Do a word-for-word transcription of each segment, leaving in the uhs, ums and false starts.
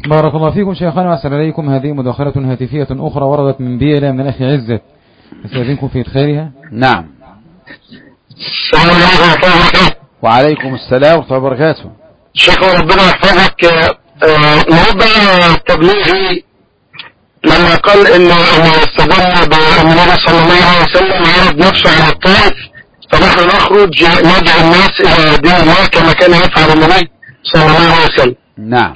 بارك الله فيكم شيخنا وأسأل عليكم. هذه مداخلة هاتفية أخرى وردت من بيئة من الأخ عزت، أستاذنكم في إدخالها. نعم. السلام عليكم ورحمة الله وبركاته. وعليكم السلام ورحمة الله وبركاته. شيخ ربنا يحفظك. موضع التبليغي لما قال إنه استدل بالنبي صلى الله عليه وسلم عرض نفسه على الطائف، فنحن نخرج ندعو الناس إلى دين الله كما كان يفعل النبي صلى الله عليه وسلم. نعم.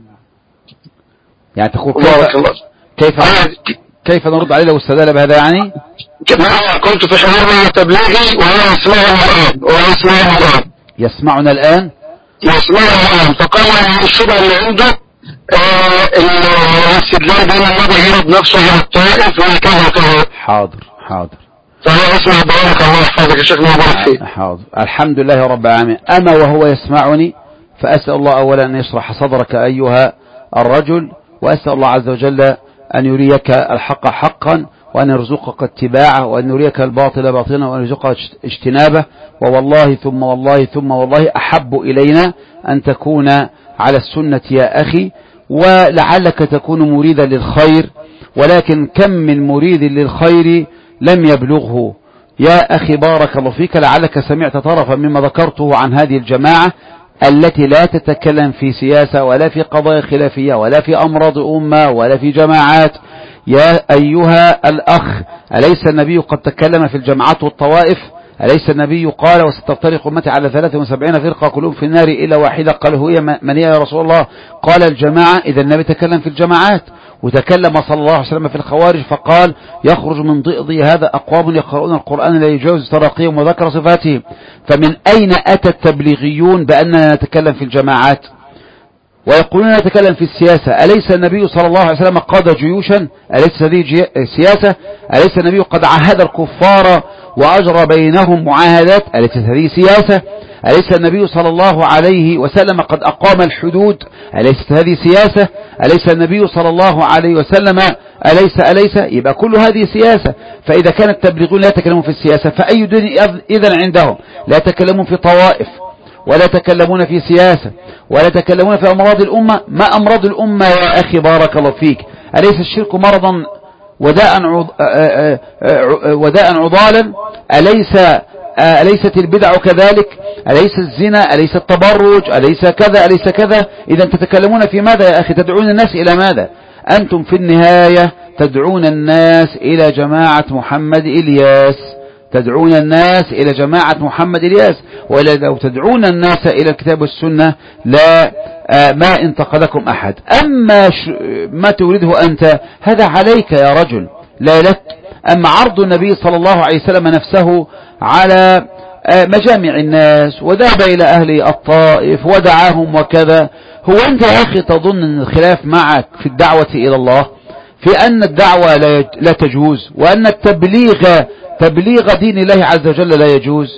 يعني تقول كيف كيف, كيف نرد عليه لو استدل بهذا؟ يعني كما كنت في حوار مع تبليغي وهو يسمعنا الآن وهو يسمعنا الآن يسمعنا الآن يسمعنا الآن فقال الشبهة اللي عنده الاستدلال بأن النبي يرد نفسه على الطائف وهكذا وكذا. حاضر حاضر. فهو اسمع بارك الله يحفظك يا شيخنا وبارك فيك. حاضر. الحمد لله رب العالمين. أما وهو يسمعني فأسأل الله أولا أن يشرح صدرك أيها الرجل، وأسأل الله عز وجل أن يريك الحق حقا وأن يرزقك اتباعه، وأن يريك الباطل باطلا وأن يرزقك اجتنابه. ووالله ثم والله ثم والله أحب إلينا أن تكون على السنة يا أخي، ولعلك تكون مريدا للخير، ولكن كم من مريد للخير لم يبلغه. يا أخي بارك الله فيك، لعلك سمعت طرفا مما ذكرته عن هذه الجماعة التي لا تتكلم في سياسة ولا في قضايا خلافية ولا في أمراض أمة ولا في جماعات. يا أيها الأخ، أليس النبي قد تكلم في الجماعات والطوائف؟ أليس النبي قال وستفترق أمتي على ثلاثة وسبعين فرقة كلهم في النار إلا واحدة؟ قال هي من هي يا رسول الله؟ قال الجماعة. إذا النبي تكلم في الجماعات، وتكلم صلى الله عليه وسلم في الخوارج فقال يخرج من ضئضي هذا أقوام يقرؤون القرآن لا يجاوز تراقيهم، وذكر صفاتهم. فمن أين أتى التبليغيون بأننا نتكلم في الجماعات ويقولون نتكلم في السياسة؟ أليس النبي صلى الله عليه وسلم قاد جيوشا؟ أليس هذه سياسة؟ أليس النبي قد عاهد الكفار وأجرى بينهم معاهدات؟ أليس هذه سياسة؟ أليس النبي صلى الله عليه وسلم قد أقام الحدود؟ أليس هذه سياسة؟ أليس النبي صلى الله عليه وسلم أليس أليس يبقى كل هذه سياسة. فإذا كان التبليغون لا يتكلمون في السياسة، فأي دين إذن عندهم؟ لا يتكلمون في طوائف ولا يتكلمون في سياسة ولا يتكلمون في أمراض الأمة. ما أمراض الأمة يا أخي بارك الله فيك؟ أليس الشرك مرضا وداء وداء عضالا؟ أليس أليست البدع كذلك؟ أليس الزنا؟ أليس التبرج؟ أليس كذا؟ أليس كذا؟ إذا تتكلمون في ماذا يا أخي؟ تدعون الناس إلى ماذا؟ أنتم في النهاية تدعون الناس إلى جماعة محمد إلياس، تدعون الناس إلى جماعة محمد إلياس. ولو تدعون الناس إلى الكتاب والسنة لا ما انتقدكم أحد. أما ما تريده أنت هذا عليك يا رجل لا لك. أما عرض النبي صلى الله عليه وسلم نفسه على مجامع الناس وذهب إلى أهل الطائف ودعاهم وكذا، هو أنت يا أخي تظن أن الخلاف معك في الدعوة إلى الله في أن الدعوة لا تجوز وأن التبليغ تبليغ دين الله عز وجل لا يجوز؟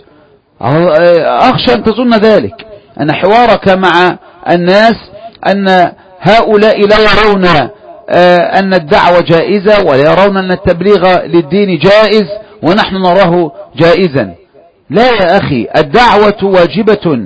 أخشى أن تظن ذلك، أن حوارك مع الناس أن هؤلاء لا يرون أن الدعوة جائزة ولا يرون أن التبليغ للدين جائز ونحن نراه جائزا. لا يا أخي، الدعوة واجبة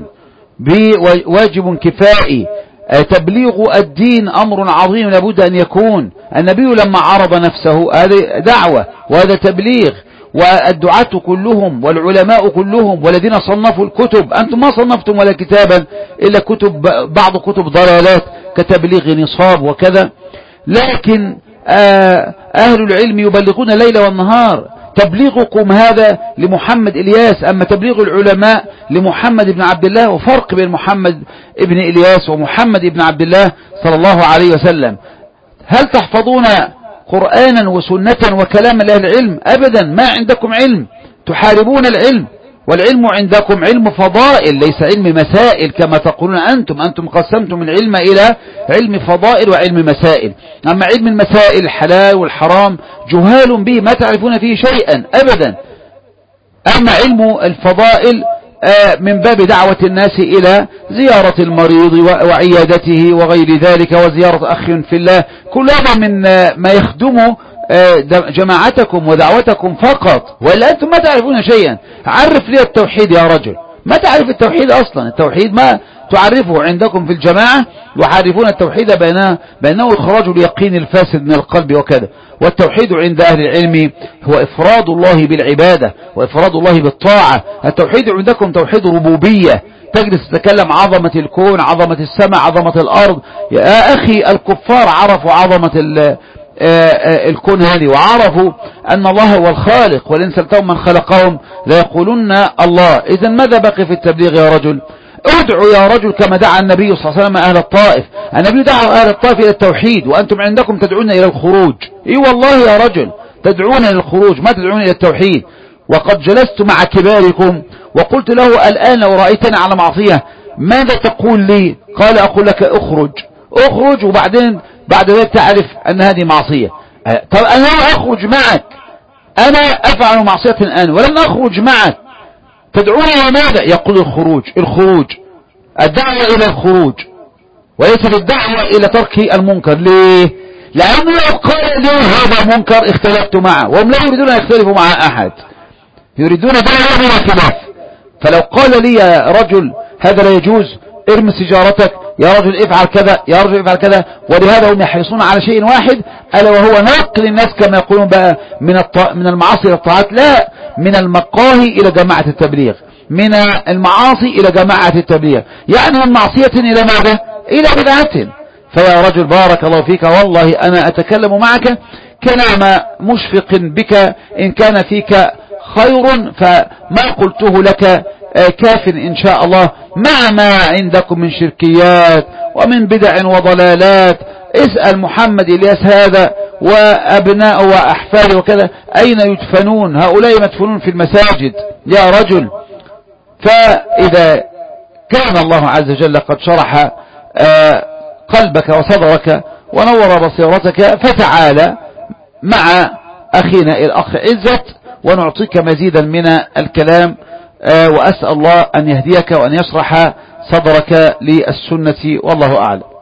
بواجب كفائي. تبليغ الدين أمر عظيم لابد أن يكون. النبي لما عرض نفسه هذه دعوة وهذا تبليغ، والدعاة كلهم والعلماء كلهم والذين صنفوا الكتب، أنتم ما صنفتم ولا كتابا إلا كتب بعض كتب ضلالات كتبليغ نصاب وكذا، لكن أهل العلم يبلغون الليل والنهار. تبليغكم هذا لمحمد إلياس، أما تبليغ العلماء لمحمد بن عبد الله، وفرق بين محمد ابن إلياس ومحمد بن عبد الله صلى الله عليه وسلم. هل تحفظون قرآنا وسنة وكلام أهل العلم؟ أبدا، ما عندكم علم، تحاربون العلم، والعلم عندكم علم فضائل ليس علم مسائل كما تقولون أنتم. أنتم قسمتم العلم إلى علم فضائل وعلم مسائل. أما علم المسائل الحلال والحرام جهال به ما تعرفون فيه شيئا أبدا. أما علم الفضائل من باب دعوة الناس إلى زيارة المريض وعيادته وغير ذلك وزيارة أخ في الله، كل هذا من ما يخدم جماعتكم ودعوتكم فقط، ولا أنتم ما تعرفون شيئا. عرف لي التوحيد يا رجل، ما تعرف التوحيد أصلا. التوحيد ما تعرفه عندكم في الجماعة يحرفون التوحيد بأنه, بأنه إخراج اليقين الفاسد من القلب وكذا. والتوحيد عند أهل العلم هو إفراد الله بالعبادة وإفراد الله بالطاعة. التوحيد عندكم توحيد ربوبية، تجلس تتكلم عظمة الكون، عظمة السماء، عظمة الأرض. يا أخي الكفار عرفوا عظمة الكون هذه وعرفوا أن الله هو الخالق، وإن سألتهم من خلقهم ليقولون الله. إذن ماذا بقي في التبليغ يا رجل؟ ادعوا يا رجل كما دعا النبي صلى الله عليه وسلم أهل الطائف. النبي دعا أهل الطائف إلى التوحيد وأنتم عندكم تدعون إلى الخروج. إي والله يا رجل تدعون إلى الخروج ما تدعون إلى التوحيد. وقد جلست مع كباركم وقلت له الآن لو رأيتني على معصية ماذا تقول لي؟ قال أقول لك اخرج اخرج وبعدين بعد ذلك تعرف أن هذه معصية. طب أنا أخرج معك، أنا أفعل معصية الآن ولن أخرج معك، تدعوني إلى ماذا؟ يقول الخروج. الخروج الدعوة إلى الخروج وليست الدعوة إلى ترك المنكر. ليه؟ لأنه لو قال لي هذا منكر اختلفت معه، وهم لا يريدون أن يختلفوا مع أحد، يريدون دعوة إلى خلاف. فلو قال لي يا رجل هذا لا يجوز، ارمي سيجارتك، يا رجل افعل كذا، يا رجل افعل كذا. ولهذا هم يحرصون على شيء واحد ألا وهو نقل الناس كما يقولون بقى من من المعاصي إلى الطاعات، لا، من المقاهي إلى جماعة التبليغ، من المعاصي إلى جماعة التبليغ، يعني من معصية إلى ماذا؟ إلى بدعة. فيا رجل بارك الله فيك، والله أنا أتكلم معك كلام مشفق بك، إن كان فيك خير فما قلته لك كاف إن شاء الله، مع ما عندكم من شركيات ومن بدع وضلالات. اسأل محمد إلياس هذا وأبناء وأحفاده وكذا أين يدفنون؟ هؤلاء مدفنون في المساجد يا رجل. فإذا كان الله عز وجل قد شرح قلبك وصدرك ونور بصيرتك فتعالى مع أخينا الأخ عزت ونعطيك مزيدا من الكلام، وأسأل الله أن يهديك وأن يشرح صدرك للسنة والله أعلم.